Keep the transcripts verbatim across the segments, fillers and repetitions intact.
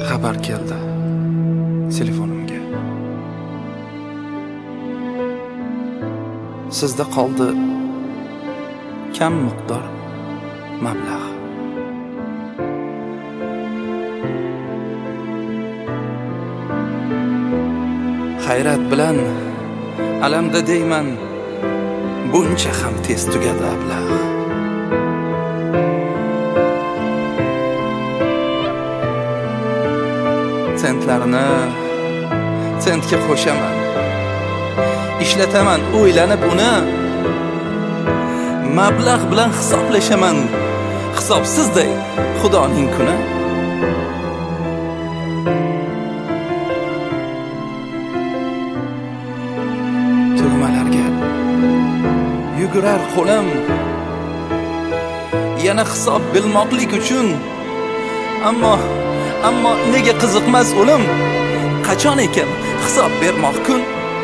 xabar keldi telefonimga. Sizda qoldi kam miqdor mablag'. Hayrat bilan alamda deyman, buncha ham tez tugadi ablah. Sentlarni sentga qo'shaman, ishlataman o'ylanib uni, mablag' bilan hisoblashaman hisobsizday xudoning kuni. Tugmalarga yugurar qo'lim, yana hisob bilmoqlik uchun. Ammo ammo nega qiziqmas o'lim, qachon ekan hisob bermoq kun.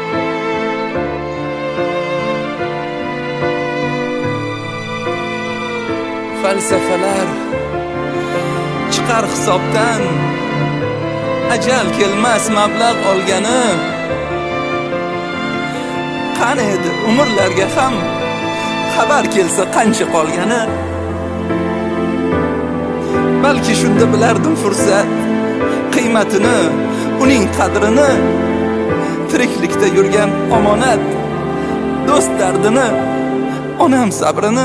Falsafalar chiqar hisobdan, ajal kelmas mablag' olgani. Qani edi umrlarga ham xabar kelsa qancha qolgani. Balki shunda bilardim fursat qiymatini, uning qadrini. Tiriklikda yurgan omonat, do'st dardini, onam sabrini.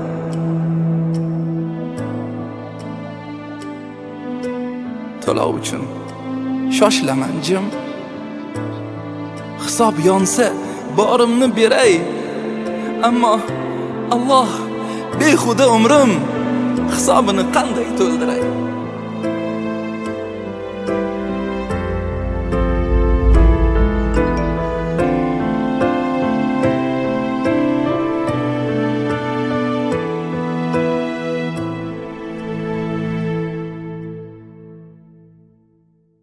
To'lov uchun shoshilaman jim, hisob yonsa borimni beray. Ammo Alloh behuda umrim, hisobini qanday to'ldiray?